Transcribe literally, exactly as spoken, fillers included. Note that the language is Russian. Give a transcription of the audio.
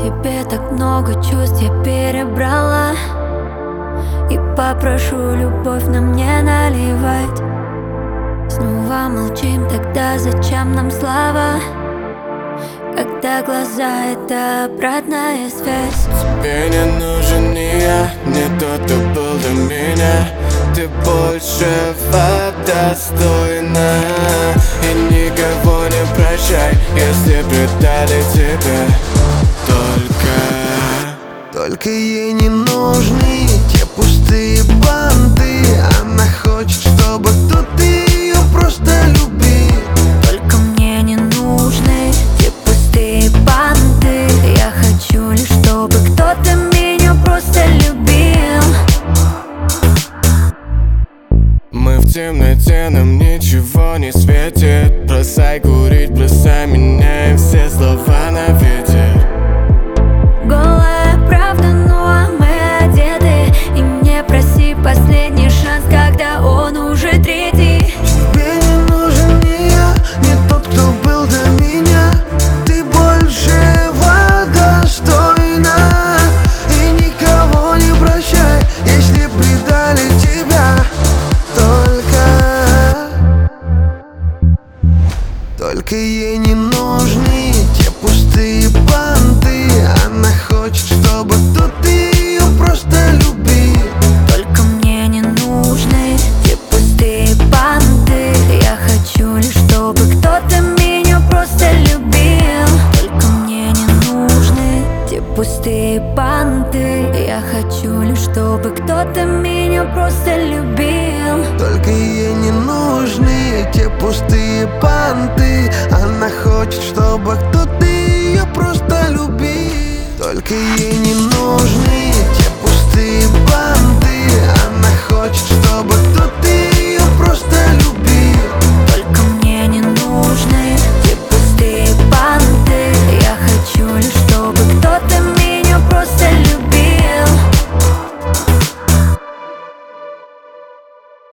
тебе так много чувств я перебрала, и попрошу любовь нам не наливать. Снова молчим, тогда зачем нам слава, когда глаза — это обратная связь. Тебе не нужен ни я, не тот, кто был до меня. Ты больше достойна, и никого не прощай, если предали тебя. Только Только ей не нужны те пустые банды. Она хочет, чтобы кто-то ее просто любил. Только мне не нужны те пустые банды. Я хочу лишь, чтобы кто-то меня просто любил. мы в темноте, нам ничего не светит. Бросай курить, бросай меня, и все слова на ветер. Голая правда, ну а мы одеты. И не проси последний шанс, когда он уже третий. Тебе не нужен ни я, не тот, кто был до меня. Ты большего достойна, и никого не прощай, если предали тебя. Только Только ей не нужны те пустые банды. Она хочет, чтобы кто-то ее просто любил. Только мне не нужны те пустые банды. Я хочу лишь, чтобы кто-то меня просто любил. Только мне не нужны те пустые банды. Я хочу лишь, чтобы кто-то меня просто любил. Только ей не нужны те пустые банды. Она хочет, чтобы кто-то ее просто любил. Только ей